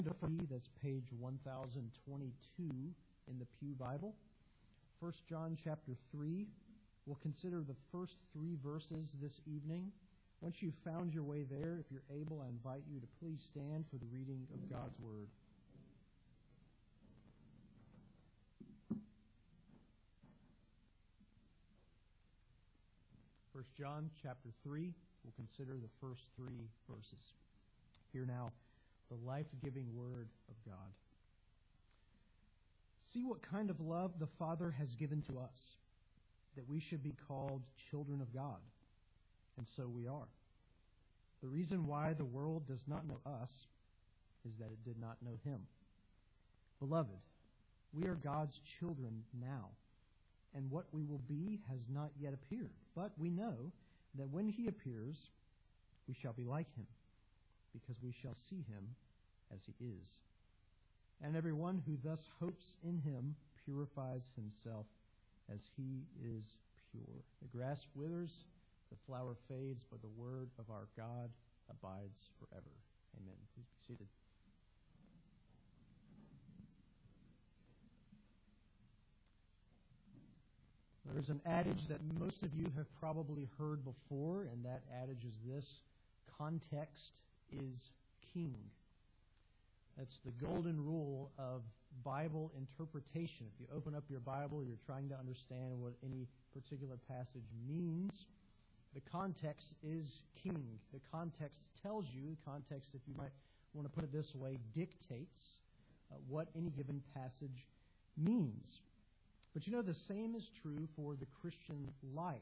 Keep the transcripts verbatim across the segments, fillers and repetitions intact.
That's page one thousand twenty-two in the Pew Bible. First John chapter three. We'll consider the first three verses this evening. Once you've found your way there, if you're able, I invite you to please stand for the reading of God's Word. First John chapter three. We'll consider the first three verses. Hear now the life-giving Word of God. See what kind of love the Father has given to us, that we should be called children of God. And so we are. The reason why the world does not know us is that it did not know Him. Beloved, we are God's children now, and what we will be has not yet appeared. But we know that when He appears, we shall be like Him, because we shall see Him as He is. And everyone who thus hopes in Him purifies himself as He is pure. The grass withers, the flower fades, but the word of our God abides forever. Amen. Please be seated. There's an adage that most of you have probably heard before, and that adage is this: context is king. That's the golden rule of Bible interpretation. If you open up your Bible, you're trying to understand what any particular passage means. The context is king. The context tells you, the context, if you might want to put it this way, dictates uh, what any given passage means. But you know, the same is true for the Christian life.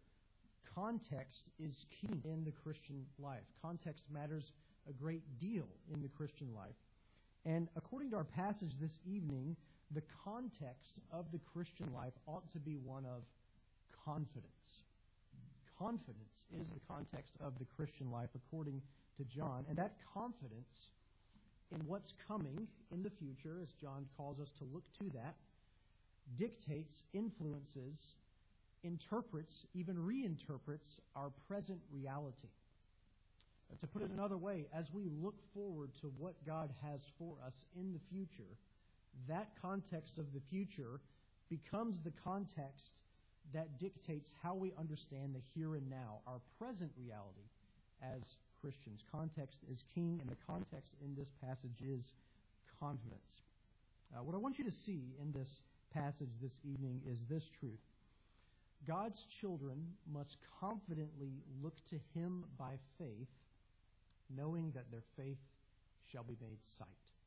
Context is key in the Christian life. Context matters a great deal in the Christian life. And according to our passage this evening, the context of the Christian life ought to be one of confidence. Confidence is the context of the Christian life according to John. And that confidence in what's coming in the future, as John calls us to look to that, dictates, influences, interprets, even reinterprets our present reality. To put it another way, as we look forward to what God has for us in the future, that context of the future becomes the context that dictates how we understand the here and now, our present reality as Christians. Context is king, and the context in this passage is confidence. Uh, what I want you to see in this passage this evening is this truth. God's children must confidently look to Him by faith, knowing that their faith shall be made sight.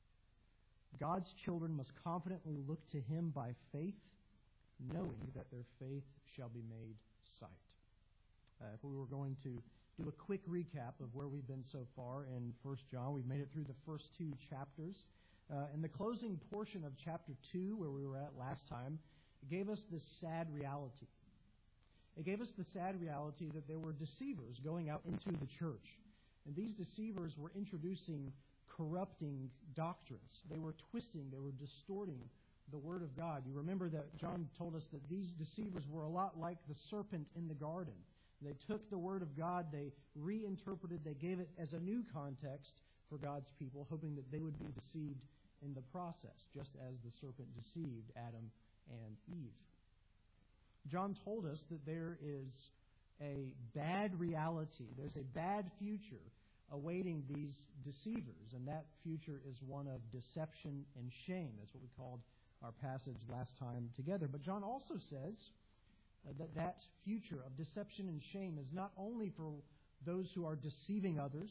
God's children must confidently look to Him by faith, knowing that their faith shall be made sight. Uh, if we were going to do a quick recap of where we've been so far in First John, we've made it through the first two chapters. Uh, in the closing portion of chapter two, where we were at last time, it gave us this sad reality. It gave us the sad reality that there were deceivers going out into the church. And these deceivers were introducing corrupting doctrines. They were twisting, they were distorting the Word of God. You remember that John told us that these deceivers were a lot like the serpent in the garden. They took the Word of God, they reinterpreted, they gave it as a new context for God's people, hoping that they would be deceived in the process, just as the serpent deceived Adam and Eve. John told us that there is a bad reality, there's a bad future awaiting these deceivers, and that future is one of deception and shame. That's what we called our passage last time together. But John also says uh, that that future of deception and shame is not only for those who are deceiving others,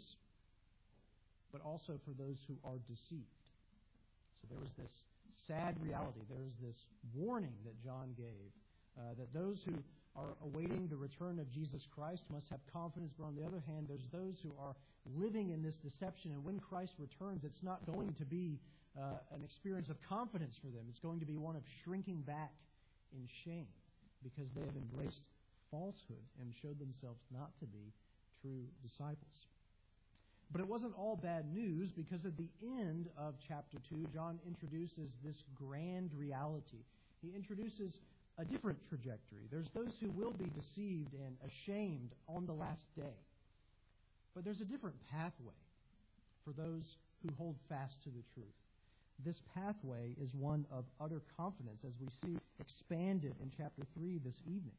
but also for those who are deceived. So there was this sad reality, there is this warning that John gave, uh, that those who are awaiting the return of Jesus Christ must have confidence, but on the other hand, there's those who are living in this deception, and when Christ returns, it's not going to be uh, an experience of confidence for them. It's going to be one of shrinking back in shame because they have embraced falsehood and showed themselves not to be true disciples. But it wasn't all bad news, because at the end of chapter two, John introduces this grand reality. He introduces a different trajectory. There's those who will be deceived and ashamed on the last day. But there's a different pathway for those who hold fast to the truth. This pathway is one of utter confidence, as we see expanded in chapter three this evening.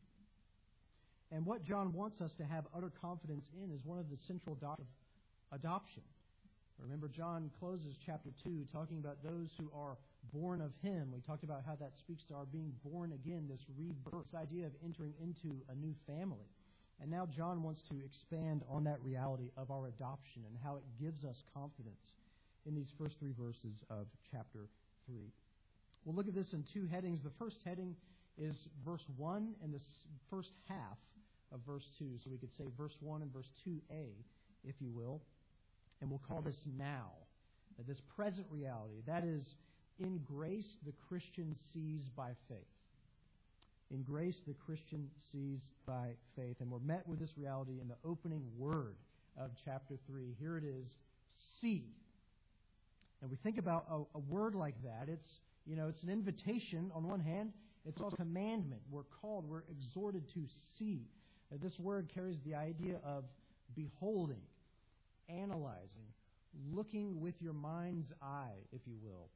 And what John wants us to have utter confidence in is one of the central doctrines of adoption. Remember, John closes chapter two talking about those who are born of him. We talked about how that speaks to our being born again, this rebirth, this idea of entering into a new family. And now John wants to expand on that reality of our adoption and how it gives us confidence in these first three verses of chapter three. We'll look at this in two headings. The first heading is verse one and the first half of verse two. So we could say verse one and verse two a, if you will. And we'll call this now, this present reality. That is, in grace the Christian sees by faith. In grace the Christian sees by faith. And we're met with this reality in the opening word of chapter three. Here it is, see. And we think about a, a word like that. It's, you know, it's an invitation on one hand. It's also a commandment. We're called, we're exhorted to see. Uh, this word carries the idea of beholding, analyzing, looking with your mind's eye, if you will.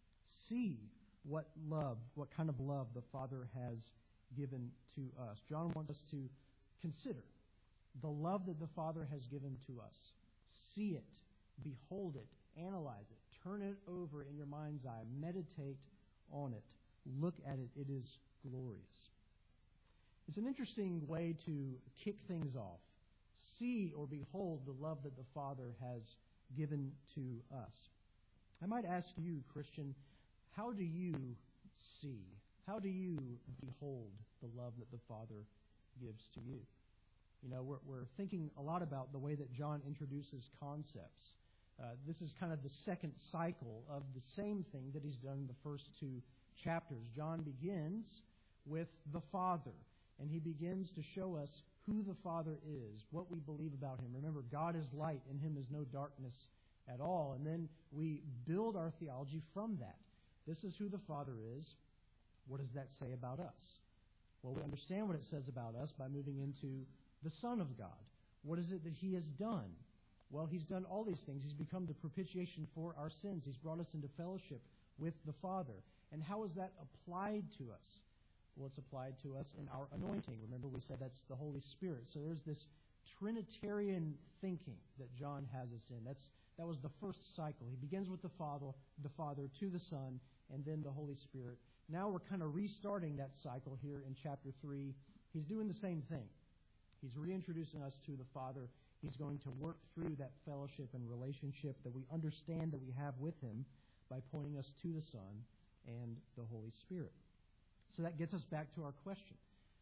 See what love, what kind of love the Father has given to us. John wants us to consider the love that the Father has given to us. See it, behold it, analyze it, turn it over in your mind's eye, meditate on it, look at it. It is glorious. It's an interesting way to kick things off. See or behold the love that the Father has given to us. I might ask you, Christian, how do you see? How do you behold the love that the Father gives to you? You know, we're, we're thinking a lot about the way that John introduces concepts. Uh, this is kind of the second cycle of the same thing that he's done in the first two chapters. John begins with the Father, and he begins to show us who the Father is, what we believe about him. Remember, God is light, in him is no darkness at all. And then we build our theology from that. This is who the Father is. What does that say about us? Well, we understand what it says about us by moving into the Son of God. What is it that he has done? Well, he's done all these things. He's become the propitiation for our sins. He's brought us into fellowship with the Father. And how is that applied to us? Well, it's applied to us in our anointing. Remember, we said that's the Holy Spirit. So there's this Trinitarian thinking that John has us in. That's that was the first cycle. He begins with the Father, the Father to the Son, and then the Holy Spirit. Now we're kind of restarting that cycle here in chapter three. He's doing the same thing. He's reintroducing us to the Father. He's going to work through that fellowship and relationship that we understand that we have with him by pointing us to the Son and the Holy Spirit. So that gets us back to our question.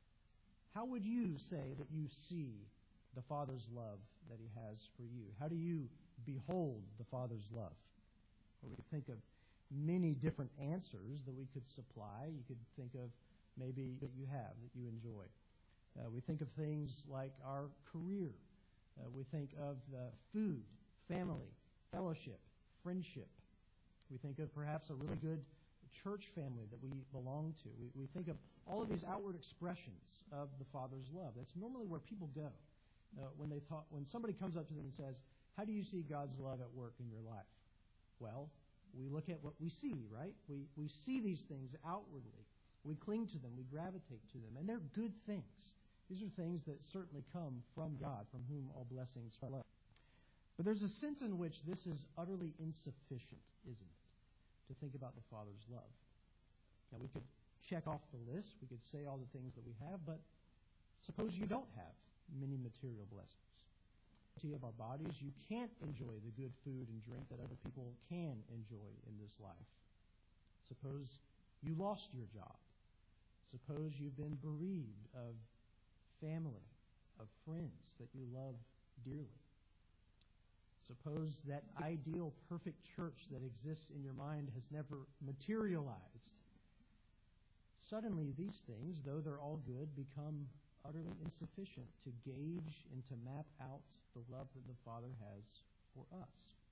How would you say that you see the Father's love that he has for you? How do you behold the Father's love? Well, we could think of many different answers that we could supply. You could think of maybe that you have, that you enjoy. Uh, we think of things like our career. Uh, we think of uh, food, family, fellowship, friendship. We think of perhaps a really good church family that we belong to. We, we think of all of these outward expressions of the Father's love. That's normally where people go uh, when they thought, when somebody comes up to them and says, "How do you see God's love at work in your life?" Well, we look at what we see, right? We we see these things outwardly. We cling to them. We gravitate to them, and they're good things. These are things that certainly come from God, from whom all blessings flow. But there's a sense in which this is utterly insufficient, isn't it, to think about the Father's love. Now, we could check off the list. We could say all the things that we have, but suppose you don't have many material blessings. Of our bodies, you can't enjoy the good food and drink that other people can enjoy in this life. Suppose you lost your job. Suppose you've been bereaved of family, of friends that you love dearly. Suppose that ideal, perfect church that exists in your mind has never materialized. Suddenly, these things, though they're all good, become utterly insufficient to gauge and to map out the love that the Father has for us.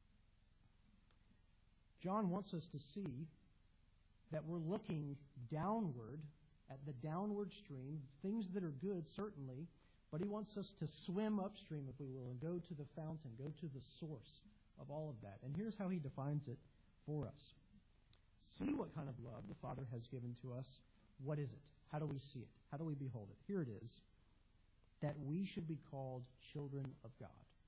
John wants us to see that we're looking downward at the downward stream, things that are good, certainly, but he wants us to swim upstream, if we will, and go to the fountain, go to the source of all of that. And here's how he defines it for us. See what kind of love the Father has given to us. What is it? How do we see it? How do we behold it? Here it is, that we should be called children of God.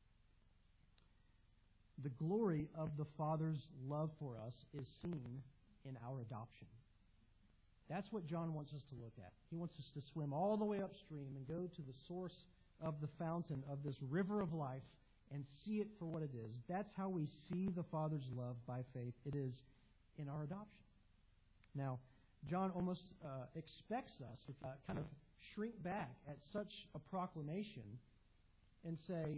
The glory of the Father's love for us is seen in our adoption. That's what John wants us to look at. He wants us to swim all the way upstream and go to the source of the fountain of this river of life and see it for what it is. That's how we see the Father's love by faith. It is in our adoption. Now, John almost uh, expects us to uh, kind of shrink back at such a proclamation and say,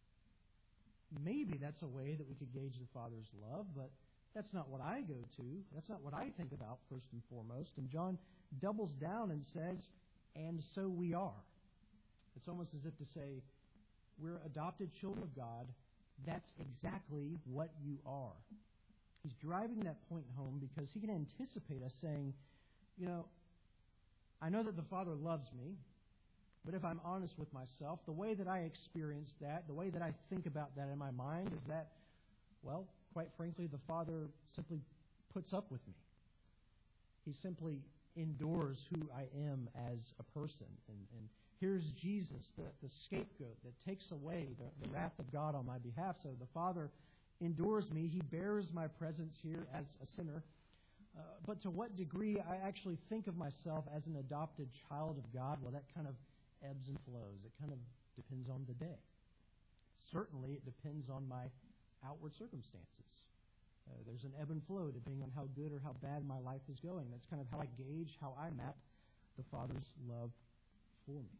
maybe that's a way that we could gauge the Father's love, but that's not what I go to. That's not what I think about first and foremost. And John doubles down and says, and so we are. It's almost as if to say, we're adopted children of God. That's exactly what you are. He's driving that point home because he can anticipate us saying, you know, I know that the Father loves me, but if I'm honest with myself, the way that I experience that, the way that I think about that in my mind is that, well, quite frankly, the Father simply puts up with me. He simply endures who I am as a person. And, and here's Jesus, the, the scapegoat that takes away the, the wrath of God on my behalf. So the Father endures me. He bears my presence here as a sinner. Uh, but to what degree I actually think of myself as an adopted child of God, well, that kind of ebbs and flows. It kind of depends on the day. Certainly, it depends on my outward circumstances. Uh, there's an ebb and flow depending on how good or how bad my life is going. That's kind of how I gauge, how I map the Father's love for me.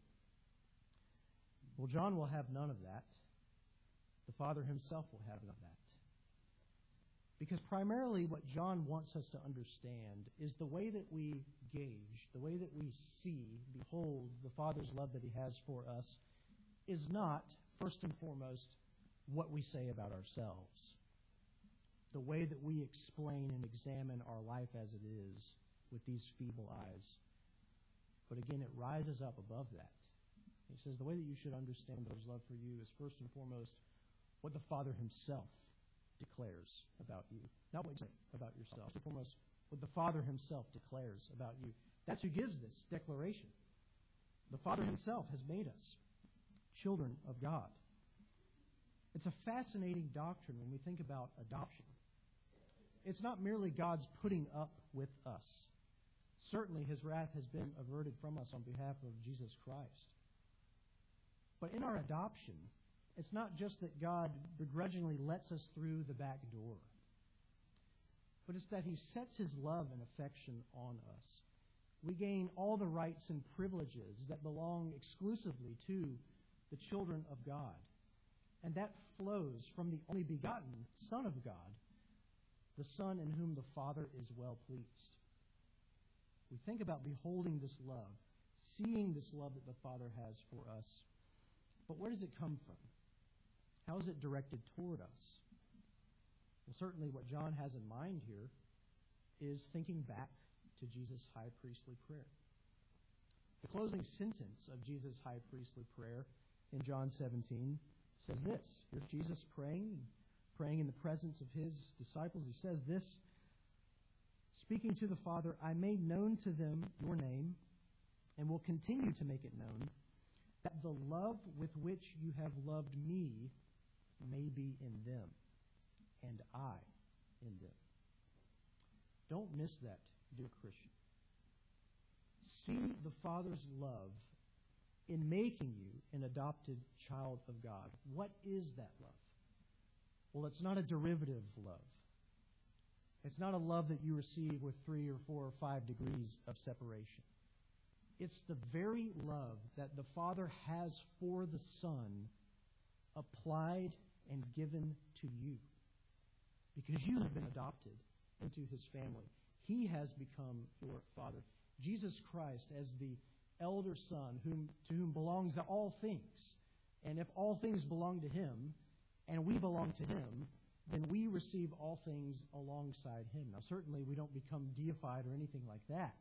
Well, John will have none of that. The Father himself will have none of that. Because primarily what John wants us to understand is the way that we gauge, the way that we see, behold, the Father's love that he has for us is not, first and foremost, what we say about ourselves. The way that we explain and examine our life as it is with these feeble eyes. But again, it rises up above that. He says the way that you should understand God's love for you is first and foremost what the Father himself declares about you. Not what you say about yourself. First and foremost, what the Father himself declares about you. That's who gives this declaration. The Father himself has made us children of God. It's a fascinating doctrine when we think about adoption. It's not merely God's putting up with us. Certainly his wrath has been averted from us on behalf of Jesus Christ. But in our adoption, it's not just that God begrudgingly lets us through the back door, but it's that he sets his love and affection on us. We gain all the rights and privileges that belong exclusively to the children of God. And that flows from the only begotten Son of God, the Son in whom the Father is well pleased. We think about beholding this love, seeing this love that the Father has for us. But where does it come from? How is it directed toward us? Well, certainly what John has in mind here is thinking back to Jesus' high priestly prayer. The closing sentence of Jesus' high priestly prayer in John seventeen says this. Here's Jesus praying, praying in the presence of his disciples. He says this, speaking to the Father, I made known to them your name and will continue to make it known, that the love with which you have loved me may be in them, and I in them. Don't miss that, dear Christian. See the Father's love in making you an adopted child of God. What is that love? Well, it's not a derivative love. It's not a love that you receive with three or four or five degrees of separation. It's the very love that the Father has for the Son applied and given to you. Because you have been adopted into his family. He has become your Father. Jesus Christ as the elder Son whom, to whom belongs all things. And if all things belong to him, and we belong to him, then we receive all things alongside him. Now, certainly we don't become deified or anything like that.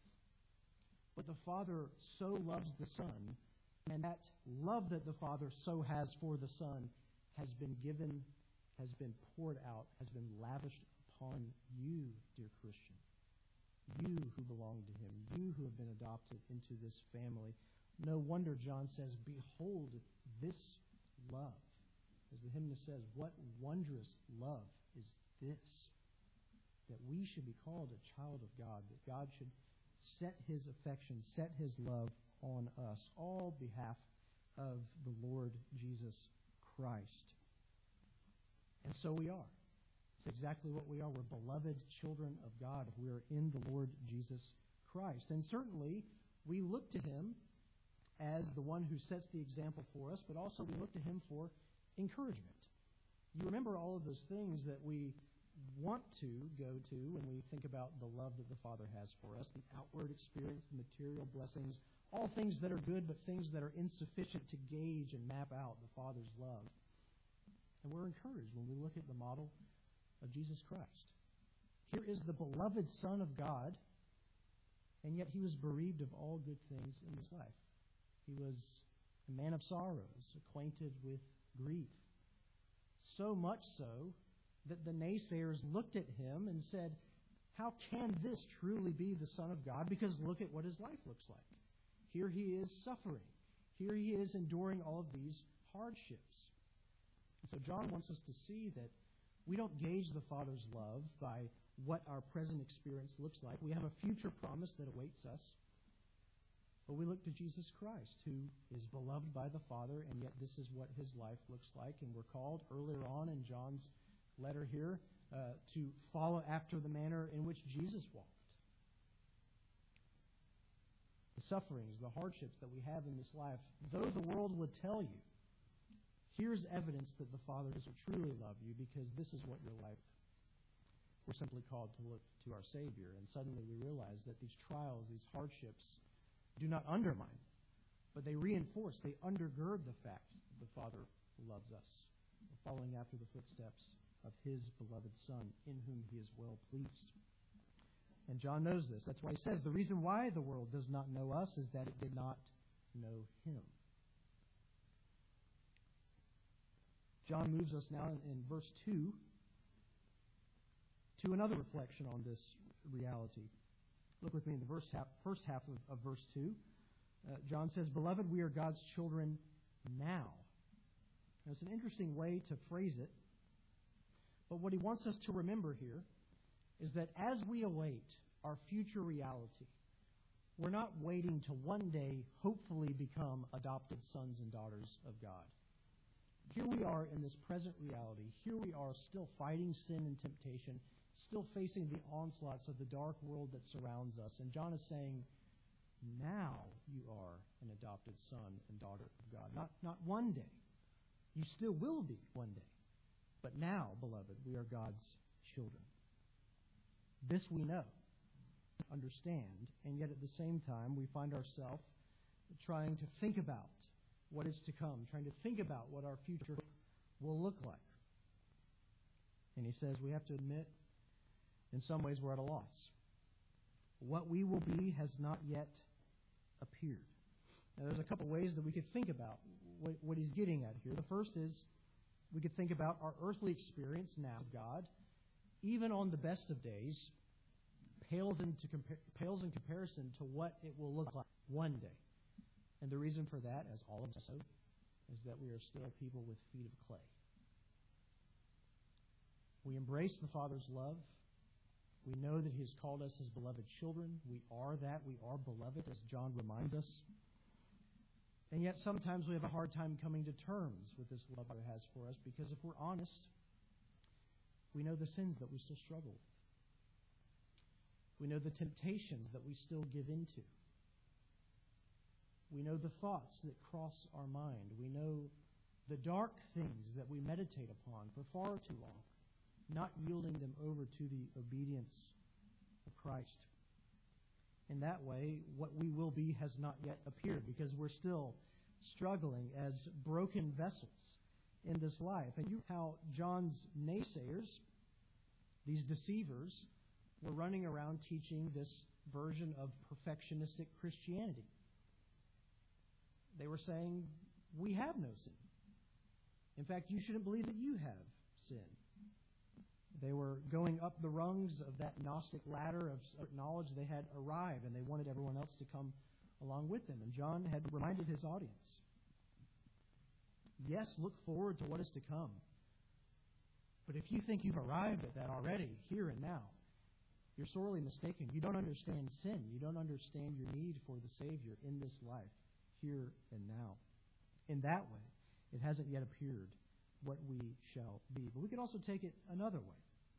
But the Father so loves the Son, and that love that the Father so has for the Son has been given has been poured out, has been lavished upon you, dear Christian. You who belong to him, you who have been adopted into this family. No wonder John says, behold this love. As the hymn says, what wondrous love is this? That we should be called a child of God, that God should set his affection, set his love on us, all behalf of the Lord Jesus Christ. And so we are. It's exactly what we are. We're beloved children of God. We are in the Lord Jesus Christ. And certainly, we look to him as the one who sets the example for us, but also we look to him for encouragement. You remember all of those things that we want to go to when we think about the love that the Father has for us, the outward experience, the material blessings, all things that are good, but things that are insufficient to gauge and map out the Father's love. And we're encouraged when we look at the model of Jesus Christ. Here is the beloved Son of God, and yet he was bereaved of all good things in his life. He was a man of sorrows, acquainted with grief. So much so that the naysayers looked at him and said, how can this truly be the Son of God? Because look at what his life looks like. Here he is suffering. Here he is enduring all of these hardships. And so John wants us to see that we don't gauge the Father's love by what our present experience looks like. We have a future promise that awaits us. But we look to Jesus Christ, who is beloved by the Father, and yet this is what his life looks like. And we're called earlier on in John's letter here uh, to follow after the manner in which Jesus walked. The sufferings, the hardships that we have in this life, though the world would tell you, here's evidence that the Father doesn't truly love you because this is what you're like. We're simply called to look to our Savior, and suddenly we realize that these trials, these hardships, do not undermine, but they reinforce, they undergird the fact that the Father loves us. We're following after the footsteps of his beloved Son, in whom he is well pleased. And John knows this. That's why he says, the reason why the world does not know us is that it did not know him. John moves us now in, in verse two to another reflection on this reality. Look with me in the verse half, first half of, of verse two. Uh, John says, beloved, we are God's children now. Now, it's an interesting way to phrase it, but what he wants us to remember here is that as we await our future reality, we're not waiting to one day hopefully become adopted sons and daughters of God. Here we are in this present reality. Here we are still fighting sin and temptation, still facing the onslaughts of the dark world that surrounds us. And John is saying, now you are an adopted son and daughter of God. Not, not one day. You still will be one day. But now, beloved, we are God's children. This we know, understand, and yet at the same time we find ourselves trying to think about what is to come, trying to think about what our future will look like. And he says we have to admit, in some ways we're at a loss. What we will be has not yet appeared. Now there's a couple ways that we could think about what, what he's getting at here. The first is we could think about our earthly experience now of God, even on the best of days, pales into compa- pales in comparison to what it will look like one day. And the reason for that, as all of us know, is that we are still people with feet of clay. We embrace the Father's love. We know that he has called us his beloved children. We are that. We are beloved, as John reminds us. And yet sometimes we have a hard time coming to terms with this love that he has for us, because if we're honest, we know the sins that we still struggle with. We know the temptations that we still give into. We know the thoughts that cross our mind. We know the dark things that we meditate upon for far too long, not yielding them over to the obedience of Christ. In that way, what we will be has not yet appeared, because we're still struggling as broken vessels in this life. And you know how John's naysayers, these deceivers, were running around teaching this version of perfectionistic Christianity. They were saying, we have no sin. In fact, you shouldn't believe that you have sin. They were going up the rungs of that Gnostic ladder of knowledge. They had arrived, and they wanted everyone else to come along with them. And John had reminded his audience, yes, look forward to what is to come. But if you think you've arrived at that already, here and now, you're sorely mistaken. You don't understand sin. You don't understand your need for the Savior in this life, here and now. In that way, it hasn't yet appeared what we shall be. But we could also take it another way.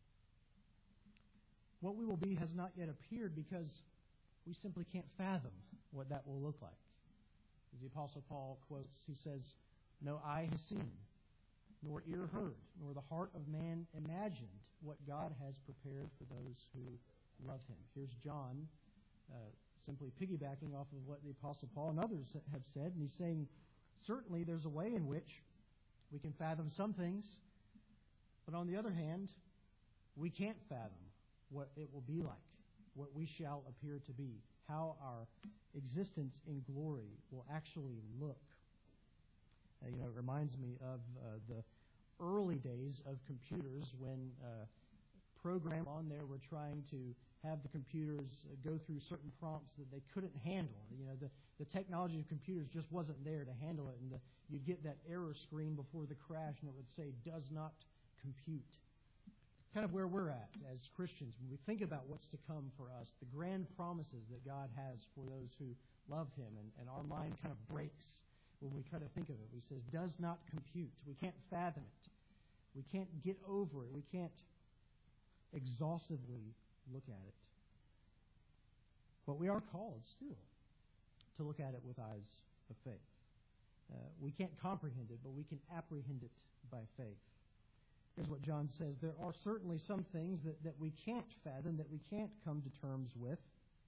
What we will be has not yet appeared because we simply can't fathom what that will look like. As the Apostle Paul quotes, he says, "No eye has seen, nor ear heard, nor the heart of man imagined what God has prepared for those who love him." Here's John uh, simply piggybacking off of what the Apostle Paul and others have said, and he's saying, certainly there's a way in which we can fathom some things, but on the other hand, we can't fathom what it will be like, what we shall appear to be, how our existence in glory will actually look. Uh, you know, it reminds me of uh, the early days of computers when uh, programs on there were trying to have the computers uh, go through certain prompts that they couldn't handle. You know, the, the technology of computers just wasn't there to handle it, and the, you'd get that error screen before the crash, and it would say, "does not compute." Kind of where we're at as Christians when we think about what's to come for us, the grand promises that God has for those who love him, and, and our mind kind of breaks when we try to think of it. He says, does not compute. We can't fathom it. We can't get over it. We can't exhaustively look at it. But we are called still to look at it with eyes of faith. Uh, we can't comprehend it, but we can apprehend it by faith. Here's what John says. There are certainly some things that, that we can't fathom, that we can't come to terms with.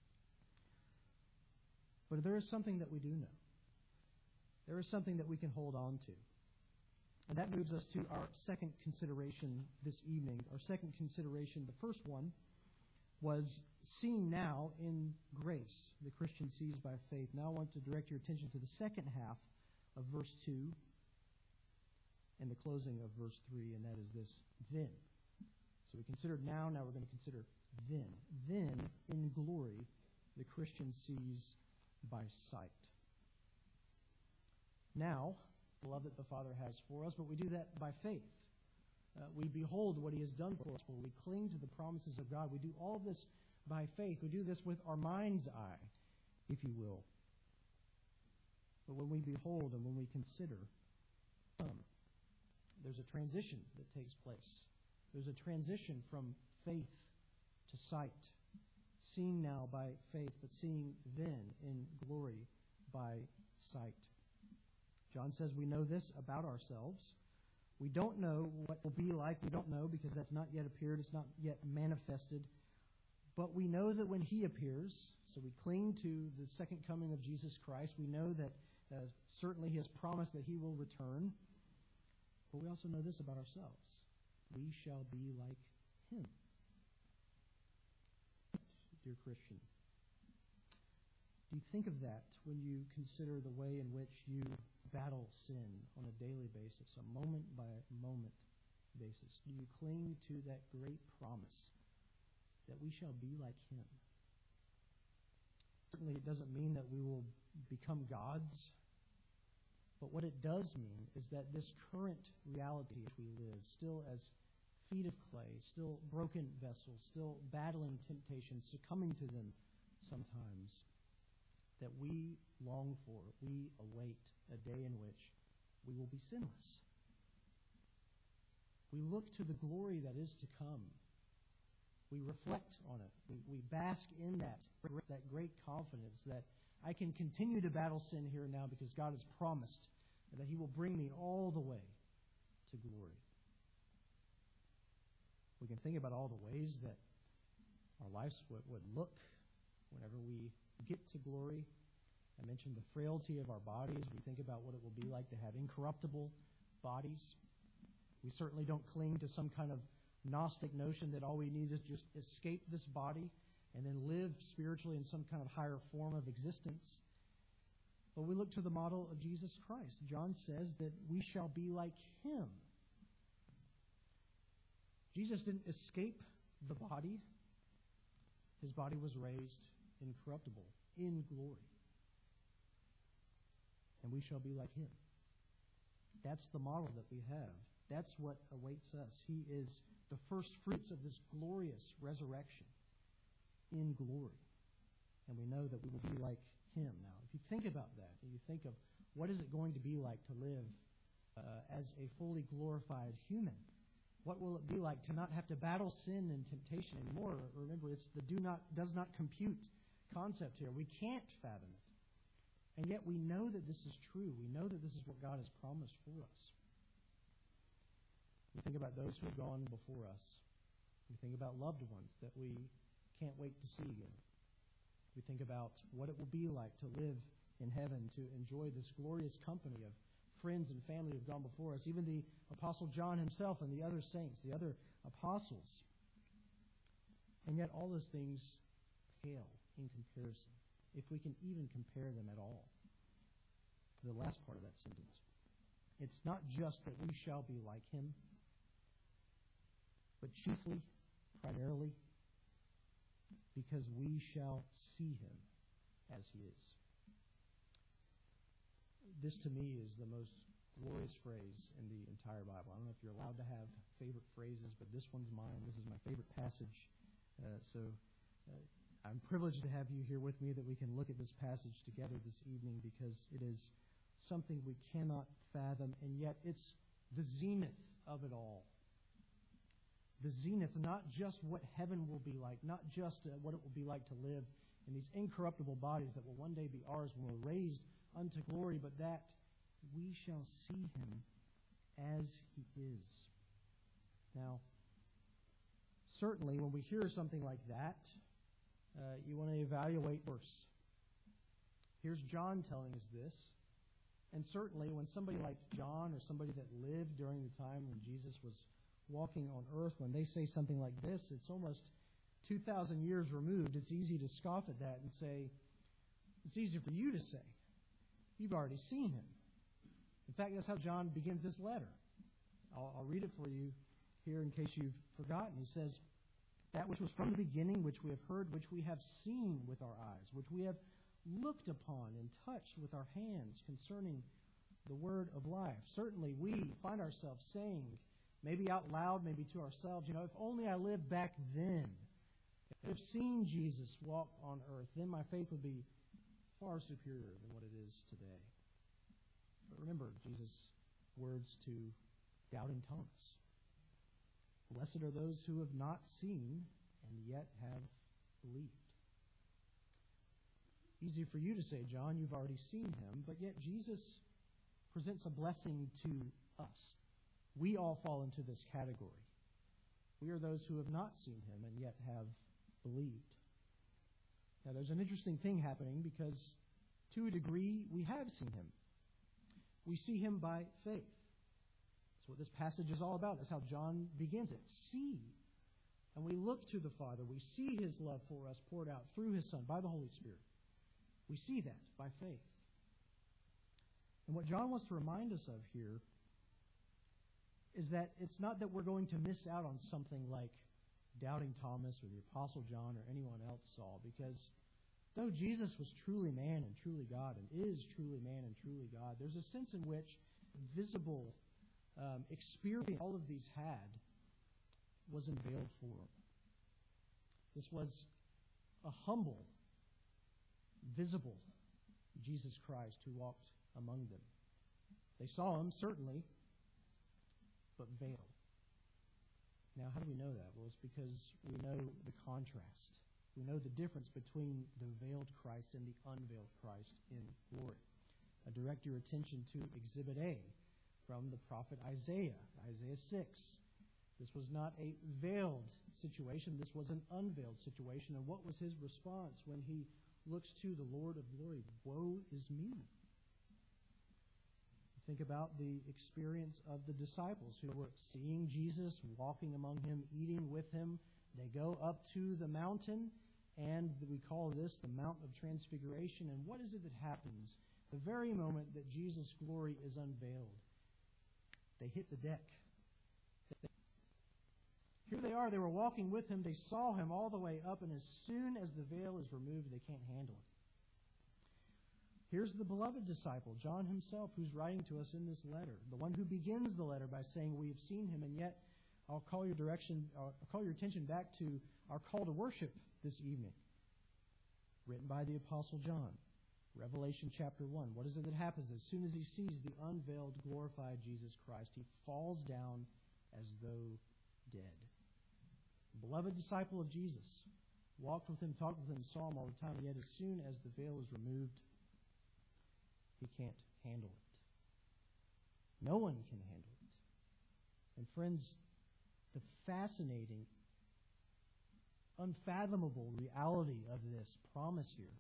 But there is something that we do know. There is something that we can hold on to. And that moves us to our second consideration this evening. Our second consideration, the first one, was seen now in grace. The Christian sees by faith. Now I want to direct your attention to the second half of verse two and the closing of verse three, and that is this, then. So we considered now, now we're going to consider then. Then, in glory, the Christian sees by sight. Now, the love that the Father has for us, but we do that by faith. Uh, we behold what he has done for us. We cling to the promises of God. We do all this by faith. We do this with our mind's eye, if you will. But when we behold and when we consider, um, there's a transition that takes place. There's a transition from faith to sight. Seeing now by faith, but seeing then in glory by sight. John says we know this about ourselves. We don't know what it will be like. We don't know because that's not yet appeared. It's not yet manifested. But we know that when he appears, so we cling to the second coming of Jesus Christ. We know that uh, certainly he has promised that he will return. But we also know this about ourselves. We shall be like him. Dear Christian, do you think of that when you consider the way in which you battle sin on a daily basis, a moment-by-moment basis? Do you cling to that great promise that we shall be like him? Certainly it doesn't mean that we will become gods, but what it does mean is that this current reality in which we live, still as feet of clay, still broken vessels, still battling temptations, succumbing to them sometimes, that we long for, we await a day in which we will be sinless. We look to the glory that is to come. We reflect on it. We, we bask in that, that great confidence that I can continue to battle sin here and now because God has promised that he will bring me all the way to glory. We can think about all the ways that our lives would, would look whenever we get to glory. I mentioned the frailty of our bodies. We think about what it will be like to have incorruptible bodies. We certainly don't cling to some kind of Gnostic notion that all we need is just escape this body and then live spiritually in some kind of higher form of existence. But we look to the model of Jesus Christ. John says that we shall be like him. Jesus didn't escape the body. His body was raised incorruptible, in glory. And we shall be like him. That's the model that we have. That's what awaits us. He is the first fruits of this glorious resurrection in glory. And we know that we will be like him. Now, if you think about that, and you think of what is it going to be like to live uh, as a fully glorified human, what will it be like to not have to battle sin and temptation anymore? Remember, it's the do not does not compute concept here. We can't fathom it. And yet we know that this is true. We know that this is what God has promised for us. We think about those who have gone before us. We think about loved ones that we can't wait to see again. We think about what it will be like to live in heaven, to enjoy this glorious company of friends and family who have gone before us, even the Apostle John himself and the other saints, the other apostles. And yet all those things pale in comparison, if we can even compare them at all, to the last part of that sentence. It's not just that we shall be like him, but chiefly, primarily, because we shall see him as he is. This, to me, is the most glorious phrase in the entire Bible. I don't know if you're allowed to have favorite phrases, but this one's mine. This is my favorite passage. Uh, so uh, I'm privileged to have you here with me that we can look at this passage together this evening, because it is something we cannot fathom, and yet it's the zenith of it all. The zenith, not just what heaven will be like, not just uh, what it will be like to live in these incorruptible bodies that will one day be ours when we're raised unto glory, but that we shall see him as he is. Now, certainly when we hear something like that, uh, you want to evaluate verse. Here's John telling us this. And certainly when somebody like John, or somebody that lived during the time when Jesus was walking on earth, when they say something like this, it's almost two thousand years removed. It's easy to scoff at that and say, it's easy for you to say. You've already seen him. In fact, that's how John begins this letter. I'll, I'll read it for you here in case you've forgotten. He says, that which was from the beginning, which we have heard, which we have seen with our eyes, which we have looked upon and touched with our hands concerning the word of life. Certainly we find ourselves saying, maybe out loud, maybe to ourselves, you know, if only I lived back then, if I've seen Jesus walk on earth, then my faith would be far superior than what it is today. But remember Jesus' words to doubting Thomas. Blessed are those who have not seen and yet have believed. Easy for you to say, John, you've already seen him, but yet Jesus presents a blessing to us. We all fall into this category. We are those who have not seen him and yet have believed. Now, there's an interesting thing happening, because to a degree we have seen him. We see him by faith. That's what this passage is all about. That's how John begins it. See. And we look to the Father. We see his love for us poured out through his Son by the Holy Spirit. We see that by faith. And what John wants to remind us of here is that it's not that we're going to miss out on something like doubting Thomas or the Apostle John or anyone else saw, because though Jesus was truly man and truly God, and is truly man and truly God, there's a sense in which visible um, experience all of these had was unveiled for him. This was a humble, visible Jesus Christ who walked among them. They saw him, certainly, but veiled. Now, how do we know that? Well, it's because we know the contrast. We know the difference between the veiled Christ and the unveiled Christ in glory. I direct your attention to Exhibit A from the prophet Isaiah, Isaiah six. This was not a veiled situation. This was an unveiled situation. And what was his response when he looks to the Lord of glory? Woe is me. Think about the experience of the disciples who were seeing Jesus, walking among him, eating with him. They go up to the mountain, and we call this the Mount of Transfiguration. And what is it that happens? The very moment that Jesus' glory is unveiled, they hit the deck. Here they are. They were walking with him. They saw him all the way up, and as soon as the veil is removed, they can't handle it. Here's the beloved disciple, John himself, who's writing to us in this letter, the one who begins the letter by saying, "We have seen him," and yet I'll call your direction, I'll call your attention back to our call to worship this evening, written by the Apostle John, Revelation chapter one. What is it that happens? As soon as he sees the unveiled, glorified Jesus Christ, he falls down as though dead. Beloved disciple of Jesus, walked with him, talked with him, saw him all the time, yet as soon as the veil is removed, he can't handle it. No one can handle it. And friends, the fascinating, unfathomable reality of this promise here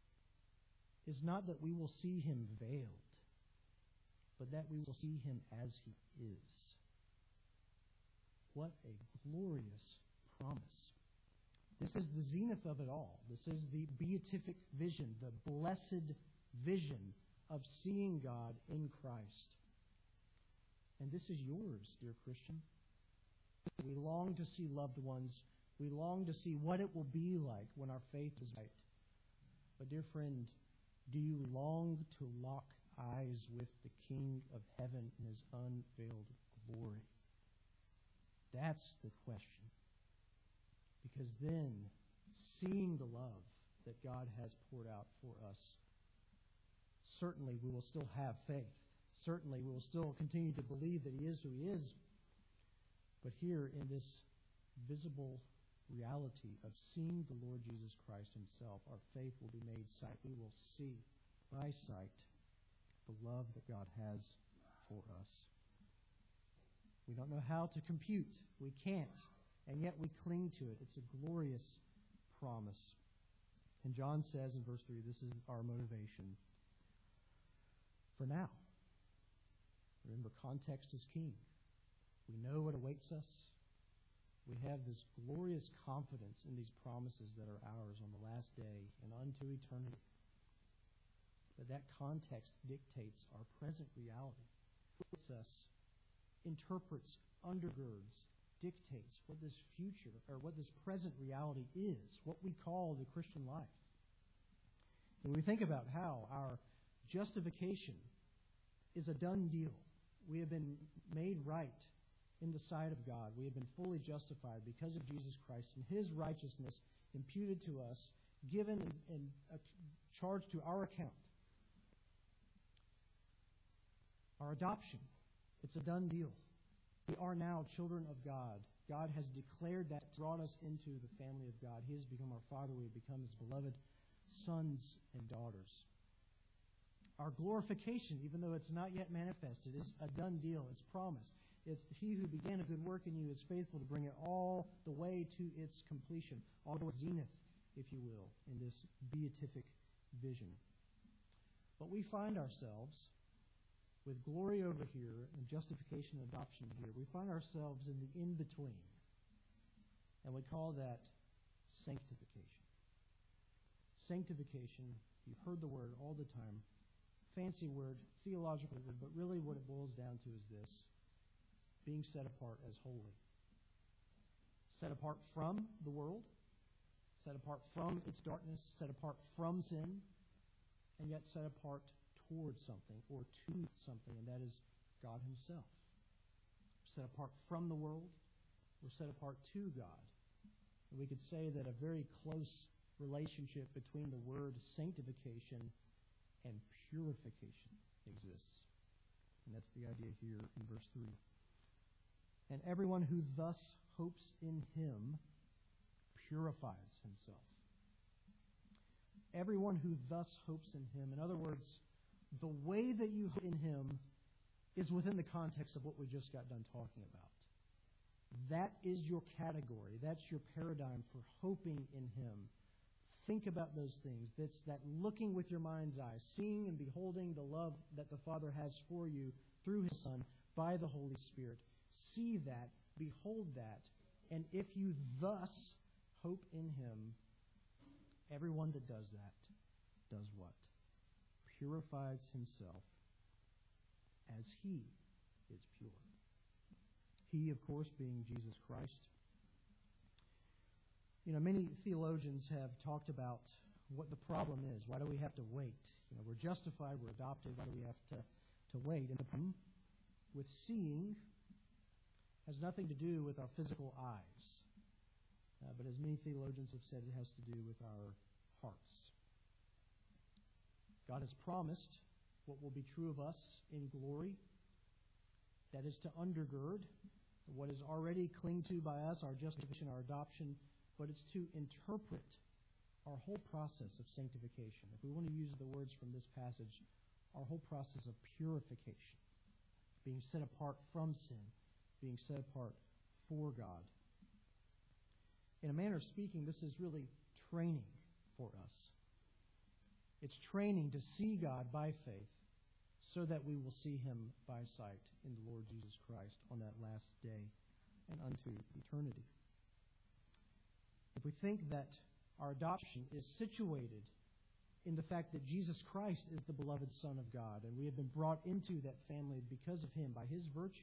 is not that we will see him veiled, but that we will see him as he is. What a glorious promise. This is the zenith of it all. This is the beatific vision, the blessed vision of seeing God in Christ. And this is yours, dear Christian. We long to see loved ones. We long to see what it will be like when our faith is right. But dear friend, do you long to lock eyes with the King of heaven in his unveiled glory? That's the question. Because then, seeing the love that God has poured out for us, certainly we will still have faith. Certainly we will still continue to believe that he is who he is. But here in this visible reality of seeing the Lord Jesus Christ himself, our faith will be made sight. We will see by sight the love that God has for us. We don't know how to compute. We can't. And yet we cling to it. It's a glorious promise. And John says in verse three, this is our motivation for now. Remember, context is king. We know what awaits us. We have this glorious confidence in these promises that are ours on the last day and unto eternity. But that context dictates our present reality. It's us, interprets, undergirds, dictates what this future or what this present reality is, what we call the Christian life. When we think about how our justification is a done deal, we have been made right in the sight of God. We have been fully justified because of Jesus Christ and his righteousness imputed to us, given and, and uh, charged to our account. Our adoption, it's a done deal. We are now children of God. God has declared that, brought us into the family of God. He has become our Father. We have become his beloved sons and daughters. Our glorification, even though it's not yet manifested, is a done deal. It's promised. It's he who began a good work in you is faithful to bring it all the way to its completion, all the way to zenith, if you will, in this beatific vision. But we find ourselves with glory over here and justification and adoption here. We find ourselves in the in-between. And we call that sanctification. Sanctification, you've heard the word all the time. Fancy word, theological word, but really what it boils down to is this: being set apart as holy. Set apart from the world, set apart from its darkness, set apart from sin, and yet set apart towards something or to something, and that is God himself. We're set apart from the world, we're set apart to God. And we could say that a very close relationship between the word sanctification and purification exists. And that's the idea here in verse three. And everyone who thus hopes in him purifies himself. Everyone who thus hopes in him. In other words, the way that you hope in him is within the context of what we just got done talking about. That is your category. That's your paradigm for hoping in him. Think about those things. That's that looking with your mind's eye, seeing and beholding the love that the Father has for you through his Son by the Holy Spirit. See that, behold that, and if you thus hope in him, everyone that does that does what? Purifies himself as he is pure. He, of course, being Jesus Christ. You know, many theologians have talked about what the problem is. Why do we have to wait? You know, we're justified, we're adopted. Why do we have to, to wait? And the problem with seeing has nothing to do with our physical eyes. Uh, but as many theologians have said, it has to do with our hearts. God has promised what will be true of us in glory. That is to undergird what is already clinged to by us, our justification, our adoption, but it's to interpret our whole process of sanctification. If we want to use the words from this passage, our whole process of purification, being set apart from sin, being set apart for God. In a manner of speaking, this is really training for us. It's training to see God by faith so that we will see Him by sight in the Lord Jesus Christ on that last day and unto eternity. If we think that our adoption is situated in the fact that Jesus Christ is the beloved Son of God, and we have been brought into that family because of Him, by His virtue,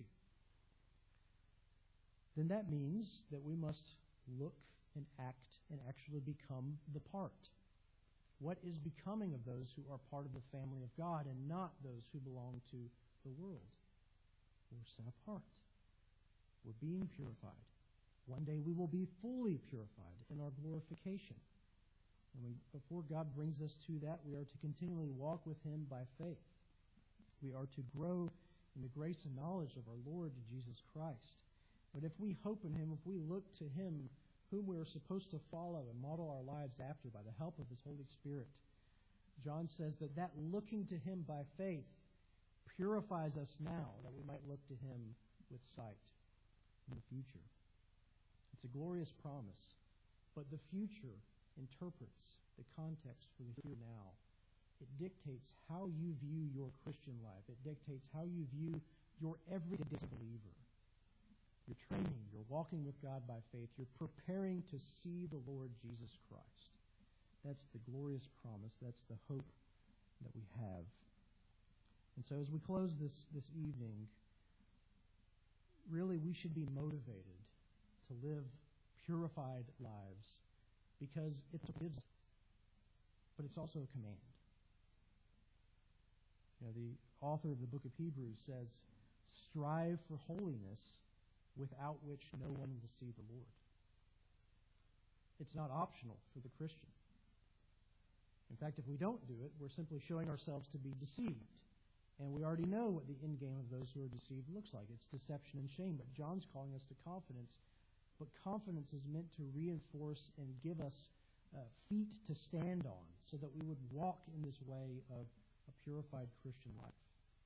then that means that we must look and act and actually become the part. What is becoming of those who are part of the family of God and not those who belong to the world? We're set apart. We're being purified. One day we will be fully purified in our glorification. And we, before God brings us to that, we are to continually walk with Him by faith. We are to grow in the grace and knowledge of our Lord Jesus Christ. But if we hope in Him, if we look to Him, whom we are supposed to follow and model our lives after by the help of His Holy Spirit, John says that that looking to Him by faith purifies us now, that we might look to Him with sight in the future. It's a glorious promise, but the future interprets the context for the here now. It dictates how you view your Christian life. It dictates how you view your everyday believer. You're training, you're walking with God by faith, you're preparing to see the Lord Jesus Christ. That's the glorious promise, that's the hope that we have. And so as we close this, this evening, really we should be motivated to live purified lives because it's a gift, but it's also a command. You know, the author of the book of Hebrews says, strive for holiness, without which no one will see the Lord. It's not optional for the Christian. In fact, if we don't do it, we're simply showing ourselves to be deceived. And we already know what the end game of those who are deceived looks like. It's deception and shame. But John's calling us to confidence. But confidence is meant to reinforce and give us uh, feet to stand on so that we would walk in this way of a purified Christian life.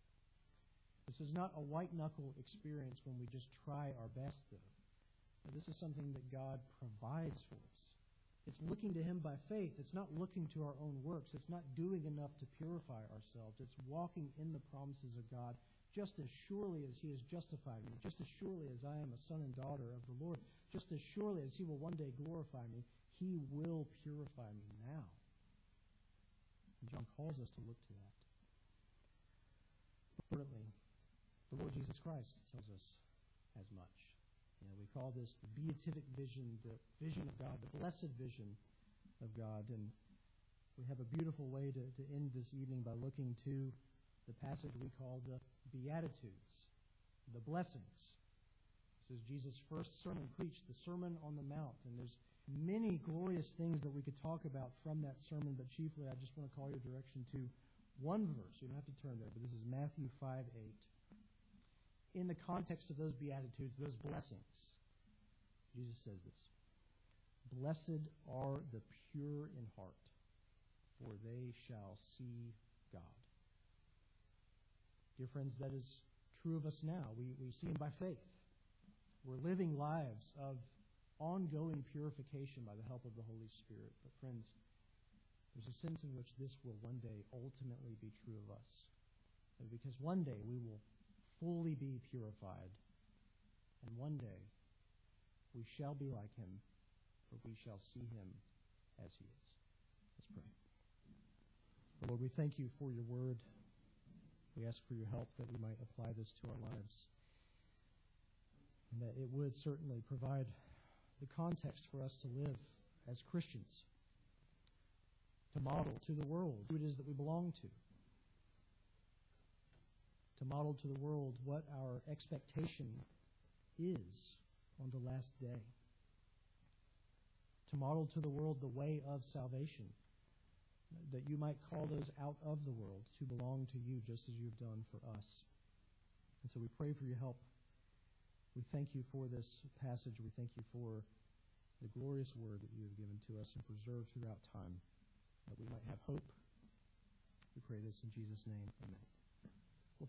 This is not a white-knuckle experience when we just try our best, though. Now, this is something that God provides for us. It's looking to Him by faith. It's not looking to our own works. It's not doing enough to purify ourselves. It's walking in the promises of God just as surely as He has justified me, just as surely as I am a son and daughter of the Lord, just as surely as He will one day glorify me, He will purify me now. And John calls us to look to that. Importantly, the Lord Jesus Christ tells us as much. You know, we call this the beatific vision, the vision of God, the blessed vision of God. And we have a beautiful way to, to end this evening by looking to the passage we call the Beatitudes, the blessings. This is Jesus' first sermon preached, the Sermon on the Mount. And there's many glorious things that we could talk about from that sermon, but chiefly I just want to call your direction to one verse. You don't have to turn there, but this is Matthew five eight. In the context of those Beatitudes, those blessings, Jesus says this, blessed are the pure in heart, for they shall see God. Dear friends, that is true of us now. We, we see Him by faith. We're living lives of ongoing purification by the help of the Holy Spirit. But friends, there's a sense in which this will one day ultimately be true of us. Because one day we will fully be purified. And one day we shall be like Him, for we shall see Him as He is. Let's pray. Lord, we thank You for Your word. We ask for Your help that we might apply this to our lives. And that it would certainly provide the context for us to live as Christians, to model to the world who it is that we belong to, to model to the world what our expectation is on the last day, to model to the world the way of salvation, that you might call those out of the world to belong to you just as you've done for us. And so we pray for your help. We thank you for this passage. We thank you for the glorious word that you have given to us and preserved throughout time, that we might have hope. We pray this in Jesus' name. Amen.